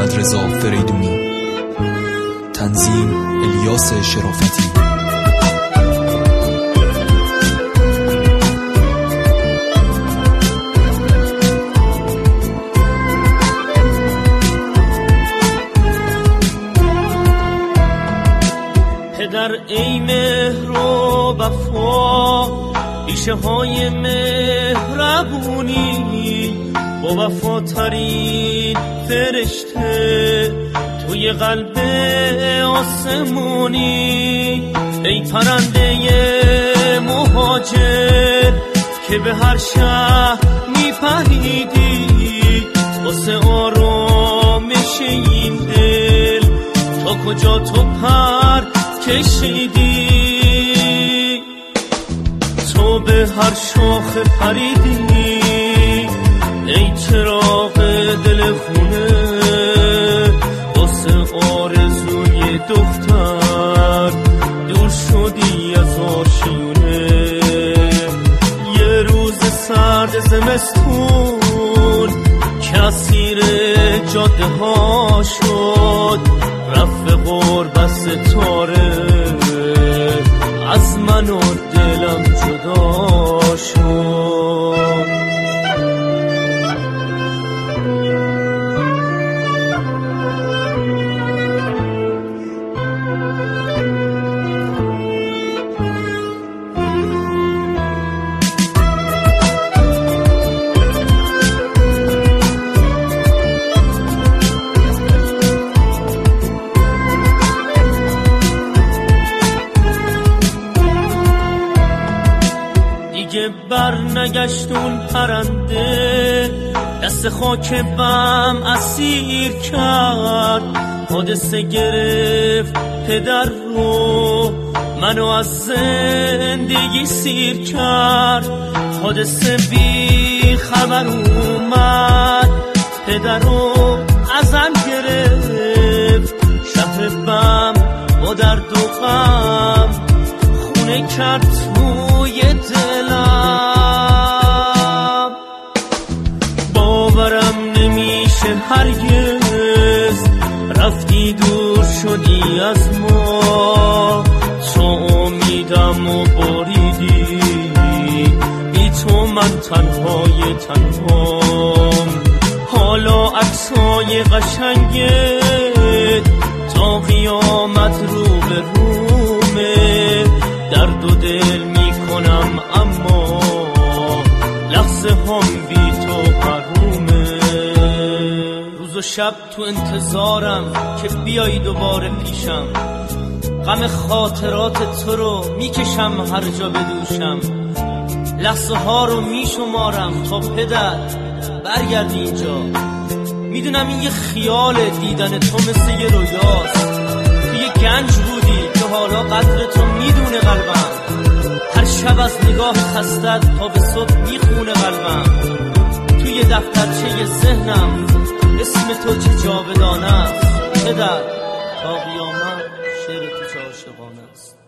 محمد رضا فریدونی، تنظیم الیاس شرافتی. پدر ای مهر و وفا، ریشه های مهربونی، با وفاترین فرشته توی قلب آسمونی. ای پرنده مهاجر که به هر شهر میپریدی، واسه آرامش این دل تا کجا تو پر کشیدی. تو به هر شاخ پریدی، ای چراغ دل خونه، واسه آرزوی دختر دور شدی از آشیونه. یه روز سرد زمستون که اسیر جاده ها شد، رفت غربت ستاره از من و دلم جدا شد. دیگه بر نگشتون پرنده، دست خاک بم اسیر کرد. حادثه گرفت پدر رو، منو از زندگی سیر کرد. حادثه بی خبر اومد، پدر رو ازم گرفت. شهر بم با درد و غم خونه کرد توی دلم. باورم نمیشه هرگز رفتی دور شدی از ما. تو امیدم و باریدی، بی تو من تنهای تنهام. حالا عکسای قشنگت تا قیامت رو به رومه. درد و دل میکنم اما لحظه هم بی تو حرومه. روز و شب تو انتظارم که بیایی دوباره پیشم. غم خاطرات تو رو میکشم هر جا بدوشم. لحظه ها رو میشمارم تا پدر برگردی اینجا. میدونم این یه خیاله، دیدن تو مثل یه رویاست. تو یه گنج بودی که حالا قدر تو میدونه قلبم. هر شب از نگاه خستت تا به صبح میخونه قلبم. توی دفترچه ذهنم اسم تو چه جاودانه است. پدر تا قیامت شعر تو چه عاشقانه است.